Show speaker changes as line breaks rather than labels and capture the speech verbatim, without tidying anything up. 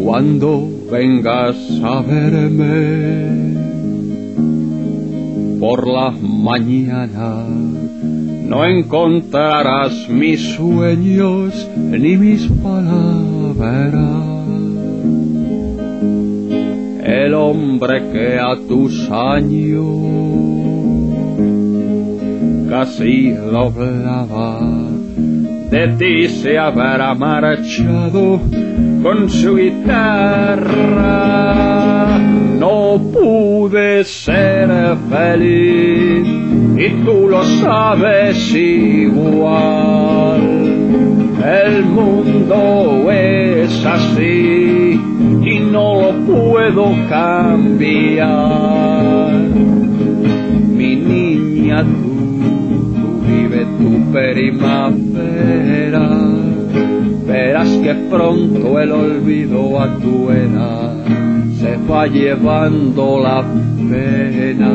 cuando vengas a verme por las mañanas, no encontrarás mis sueños ni mis palabras. El hombre que a tus años casi doblaba, de ti se habrá marchado con su guitarra. No pude ser feliz y tú lo sabes igual. El mundo es así y no lo puedo cambiar. Mi niña, tú, tú vive tu primavera, verás que pronto el olvido a tu edad se va llevando la pena.